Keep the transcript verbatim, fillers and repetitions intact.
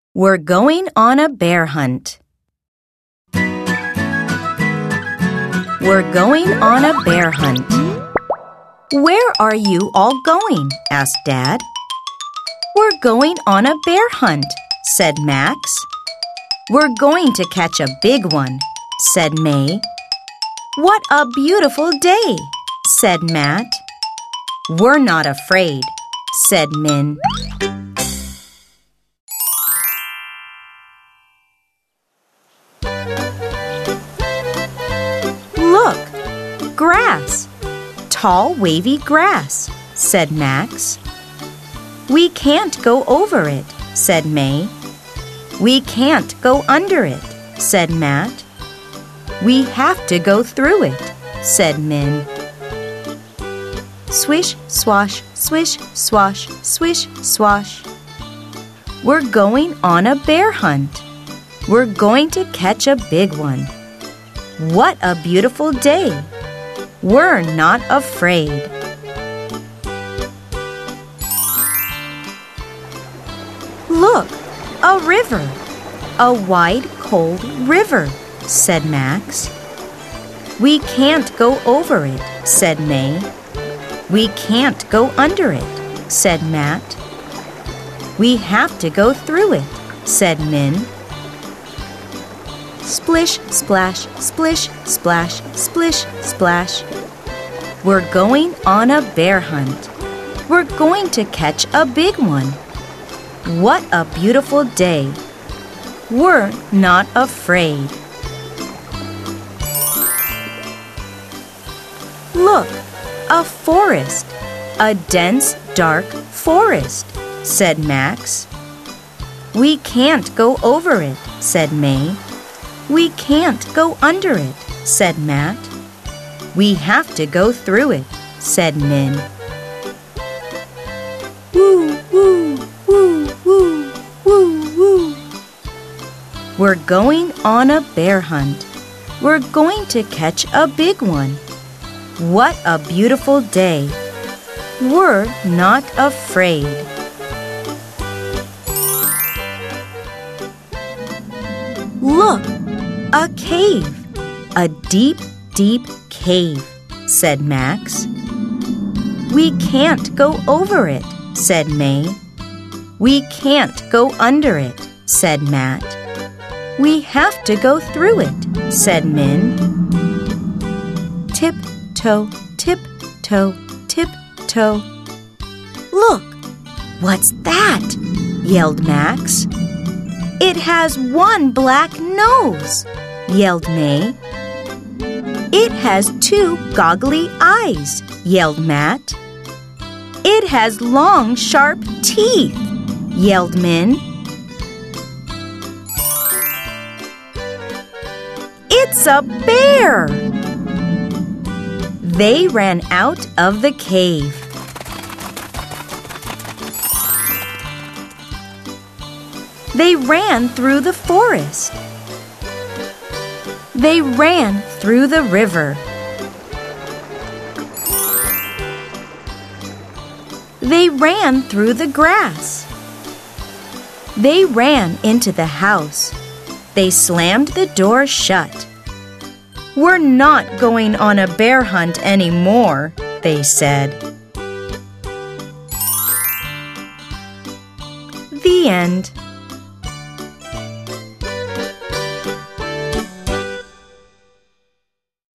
We're going on a bear hunt. We're going on a bear hunt. Where are you all going? Asked Dad. We're going on a bear hunt, said Max. We're going to catch a big one, said May. What a beautiful day, said Matt. We're not afraid, said Min. Look, grass, tall wavy grass, said Max. We can't go over it, said May. We can't go under it, said Matt. We have to go through it, said Min. Swish, swash, swish, swash, swish, swash. We're going on a bear hunt. We're going to catch a big one. What a beautiful day! We're not afraid. Look, a river. A wide, cold river, said Max. We can't go over it, said May. We can't go under it, said Matt. We have to go through it, said Min. Splish, splash, splish, splash, splish, splash. We're going on a bear hunt. We're going to catch a big one. What a beautiful day. We're not afraid. Look, a forest, a dense, dark forest, said Max. We can't go over it, said May. We can't go under it, said Matt. We have to go through it, said Min. Woo, woo, woo, woo, woo, woo. We're going on a bear hunt. We're going to catch a big one. What a beautiful day. We're not afraid. Look, a cave. A deep, deep cave, said Max. We can't go over it, said May. We can't go under it, said Matt. We have to go through it, said Min. Tip, toe, tip, toe, tip, toe. Look, what's that? Yelled Max. It has one black nose, yelled May. It has two goggly eyes, yelled Matt. It has long, sharp teeth, yelled Min. It's a bear! They ran out of the cave. They ran through the forest. They ran through the river. They ran through the grass. They ran into the house. They slammed the door shut. We're not going on a bear hunt anymore, they said. The end.